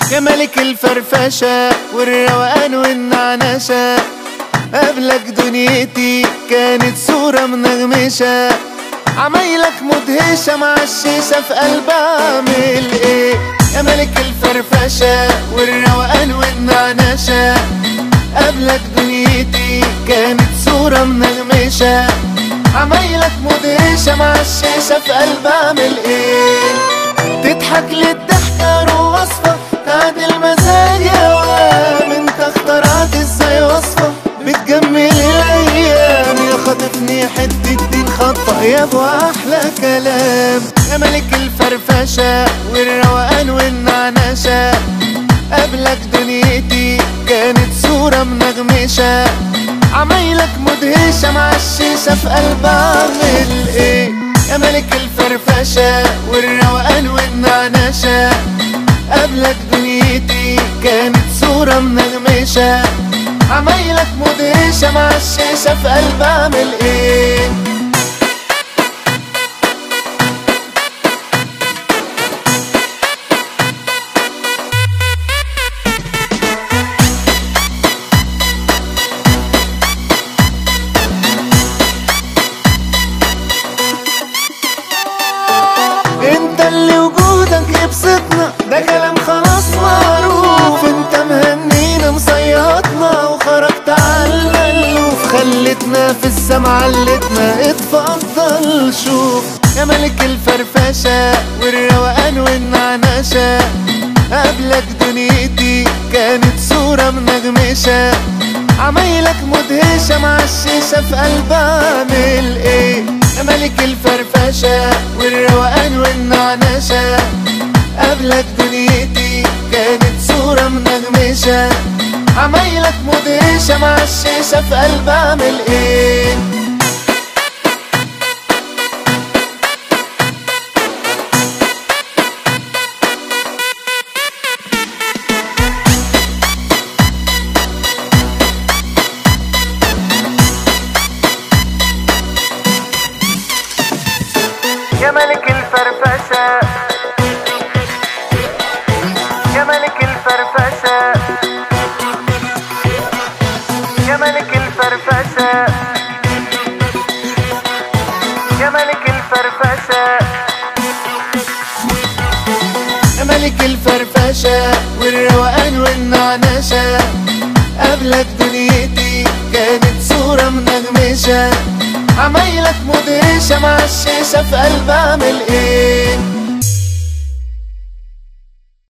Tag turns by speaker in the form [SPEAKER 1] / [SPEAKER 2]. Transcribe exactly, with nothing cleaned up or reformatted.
[SPEAKER 1] يا ملك الفرفشة والروقان والنعنشة، قبلك دنيتي كانت صورة منغمشة، عمايلك مدهشة مع الشيشة في قلبها اعمل ايه؟ يا ملك الفرفشة والروقان والنعنشة، قبلك دنيتي كانت صورة منغمشة، عمايلك مدهشة مع الشيشة في قلبها اعمل ايه؟ تضحك للضحكة روح وصفة تعدل مزاجي اوام، انت اخترعت ازاي وصفة بتجمل الايام، يا خاطفني حتة دين خطة يا ابو احلى كلام. يا ملك الفرفشة والروقان والنعنشة، قبلك دنيتي كانت صورة منغمشة، عمايلك مدهشة مع الشيشة في قلبها اعمل ايه؟ يا ملك الفرفشة والروقان والنعنشة، قبلك دنيتي كانت صورة منغمشة، عمايلك مدهشة مع الشيشة في قلبها اعمل ايه؟ انت اللي وجودك يبسطنا، ده كلام خلاص معروف، انت مهنينا مصيطنا وخرجت على المألوف، خلتنا في السما علتنا اتفضل شوف. يا ملك الفرفشة والروقان والنعنشة، قبلك دنيتي كانت صورة منغمشة، عمايلك مدهشة مع الشيشة في قلبها اعمل ايه؟ يا ملك الفرفشة والروقان والنعنشة، قبلك دنيتي كانت صورة منغمشة، عمايلك مدهشة مع الشيشة في قلبها اعمل ايه؟ يا ملك الفرفشة يا ملك الفرفشة يا ملك الفرفشة يا ملك الفرفشة يا ملك الفرفشة والروقان والنعنشة، قبلك دنيتي كانت صورة منغمشة، عمايلك مدهشة مع الشيشة في قلبها اعمل ايه؟